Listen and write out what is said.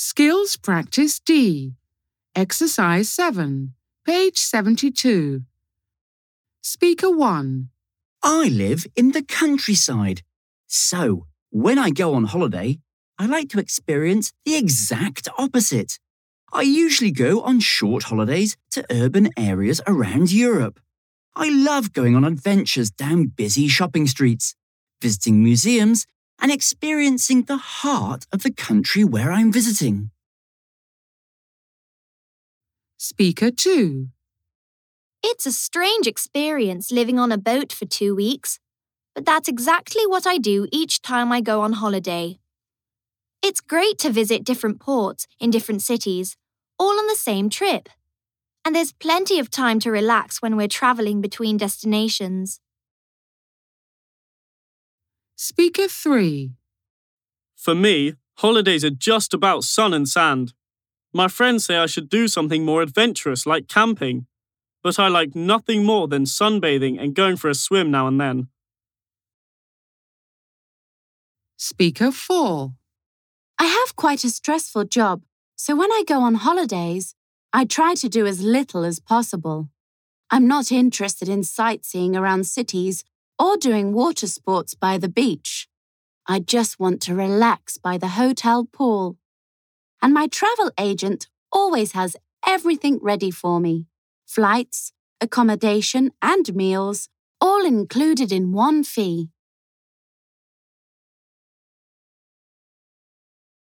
Skills Practice D. Exercise 7, page 72. Speaker 1. I live in the countryside. So, when I go on holiday, I like to experience the exact opposite. I usually go on short holidays to urban areas around Europe. I love going on adventures down busy shopping streets, visiting museums, and experiencing the heart of the country where I'm visiting. Speaker 2. It's a strange experience living on a boat for 2 weeks, but that's exactly what I do each time I go on holiday. It's great to visit different ports in different cities, all on the same trip. And there's plenty of time to relax when we're traveling between destinations. Speaker 3. For me, holidays are just about sun and sand. My friends say I should do something more adventurous like camping, but I like nothing more than sunbathing and going for a swim now and then. Speaker 4. I have quite a stressful job, so when I go on holidays, I try to do as little as possible. I'm not interested in sightseeing around cities or doing water sports by the beach. I just want to relax by the hotel pool. And my travel agent always has everything ready for me. Flights, accommodation and meals, all included in one fee.